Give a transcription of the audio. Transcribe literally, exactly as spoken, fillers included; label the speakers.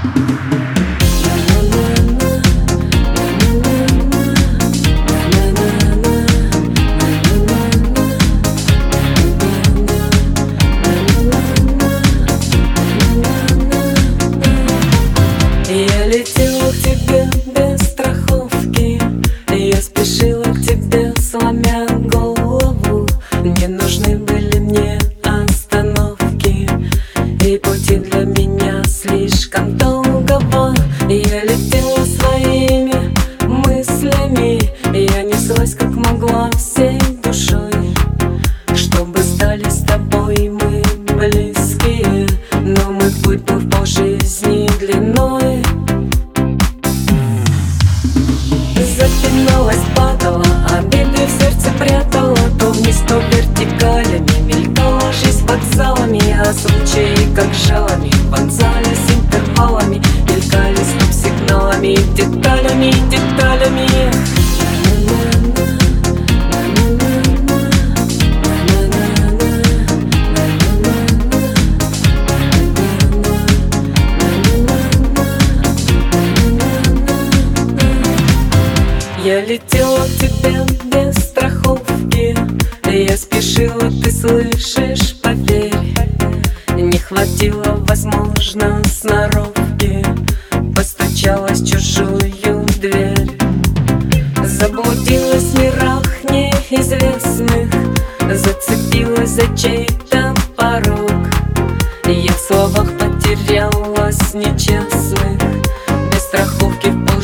Speaker 1: Я летела к тебе без страховки, я спешила к тебе, сломя голову. Не нужны были мне остановки, и пути для меня слишком долгого. Я летела своими мыслями, я неслась как могла всей душой, чтобы стали с тобой мы близкие. Но мой путь был в полжизни длиной. Запиналась, падала, обиды в сердце прятала, то вниз, то вертикалями мелькала жизнь вокзалами, а случаи, как жалами, вонзались интервалами, мелькали стоп-сигналами, деталями, деталями. Я летела к тебе без страховки, я спешила, ты слышишь, поверь. Не хватило, возможно, сноровки, постучалась в чужую дверь. Заблудилась в мирах неизвестных, зацепилась за чей-то порог. Я в словах потерялась нечестных, без страховки в